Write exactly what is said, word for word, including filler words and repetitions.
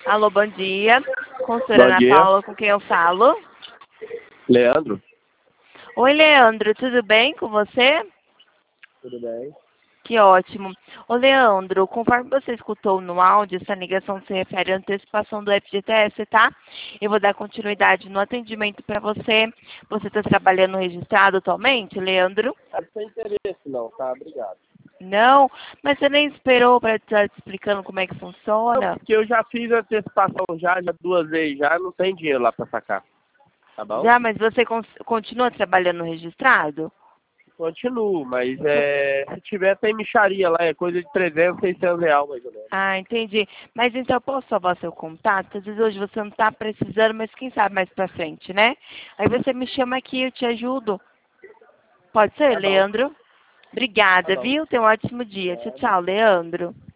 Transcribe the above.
Alô, bom dia. Consultora Bom Ana dia. Paula, com quem eu falo? Leandro? Oi, Leandro, tudo bem com você? Tudo bem. Que ótimo. Ô, Leandro, conforme você escutou no áudio, essa ligação se refere à antecipação do F G T S, tá? Eu vou dar continuidade no atendimento para você. Você está trabalhando registrado atualmente, Leandro? Não tem interesse não, tá? Obrigado. Não? Mas você nem esperou para estar te explicando como é que Não, funciona? porque eu já fiz a antecipação já, já duas vezes já, não tem dinheiro lá pra sacar. Tá bom? Já, mas você con- continua trabalhando registrado? Continuo, mas é, se tiver tem micharia lá, é coisa de trezentos, seiscentos reais mais ou menos. Ah, entendi. Mas então eu posso salvar seu contato? Às vezes hoje você não está precisando, mas quem sabe mais pra frente, né? Aí você me chama aqui, eu te ajudo. Pode ser, Tá bom, Leandro? tá Obrigada, bom. viu? Tenha um ótimo dia. Tchau, tchau, Leandro.